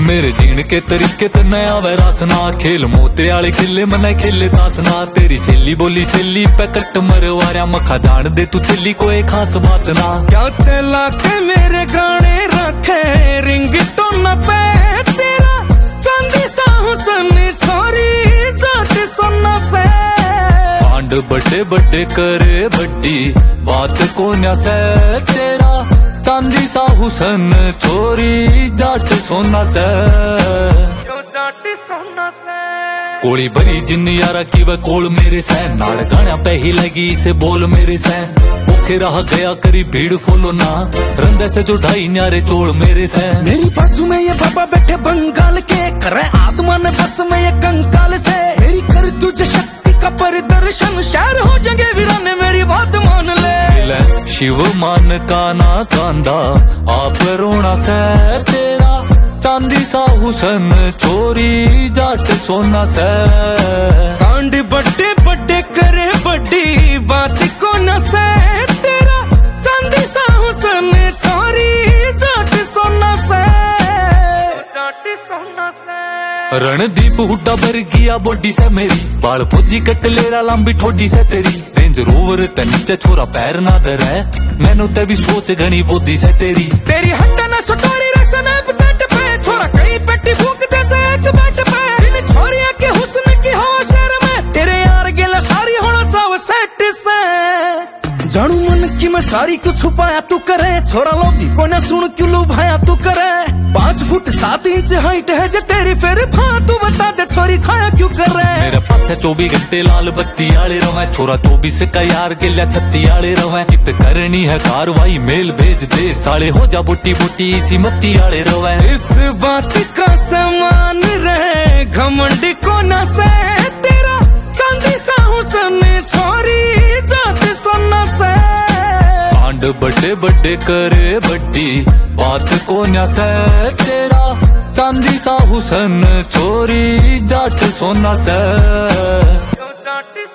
मेरे जीण के तरीके ते नया वैरासना, खेल मोते आले खिले मना खेले तासना। तेरी सेली बोली सेली पे कट मरवारिया, मखा जान दे तू चली कोई खास बात ना। क्या तेला के मेरे गाने रखे रिंगटोन पे, तेरा चांदी सा हुस्न छोरी जाट सोना से। कांड बड़े बड़े करे बड्डी बात को न से, तेरा चांदी सा हुस्न छोरी जाट सोना से। कोली भरी जिन यारा की वह कोल मेरे से, नाड़ गाना पे ही लगी इसे बोल मेरे से। भूखे रहा गया करी भीड़ फॉलो ना, रंदे से जो ढाई न्यारे चोल मेरे से। मेरी बाजू में ये बाबा बैठे बंगाल के, करे आत्मा ने बस में ये कंकाल से। मेरी कर तुझे शक्ति का परिदर्शन, शहर हो जाएंगे वीराने मेरी बात मान ले। शिव मान का ना कांदा आप रोना से, तेरा चांदी सा हुस्न छोरी जाट सोना से। कांड बड़े बड़े करे बड़ी बात को न से, तेरा चांदी सा हुस्न छोरी जाट सोना से। रणदीप हुड्डा भर गया बॉडी से मेरी, बाल फौजी कट लेरा लंबी ठोडी से तेरी। रेंज रोवर ते नीचे छोरा पैर ना धरे, मैनू ते भी सोच घनी बोधी से तेरी। तेरी हट्टा ना सुटारी रसना पचट पे, छोरा कई पेटी फूक जैसे एक बैठ पे। इन छोरिया के हुस्न की हवा शहर में, तेरे यार गिला सारी होना चाव सेट से। जानू मन की मैं सारी क्यों छुपाया तू करे, छोरा लोगी को न सुन क्यों लुभाया तू करे। 5 फुट 7 इंच हाइट है जे तेरी, फिर तू बता दे छोरी खाया क्यों कर रहे। मेरे पास 24 घंटे लाल बत्ती आले रवे, छोरा 24 का यार गिल्या 36 आले रवे। कित करनी है कार्रवाई मेल भेज दे, साले हो जा बुट्टी बुट्टी इसी मत्ती आले रवे। इस बात का समान रहे घमंड को न से, तेरा चांदी सा हुस्न छोरी जाट सोना से। कांड बड़े बड़े करे बड्डी बात को न से, तेरा चांदी सा हुस्न छोरी जाट सोना से।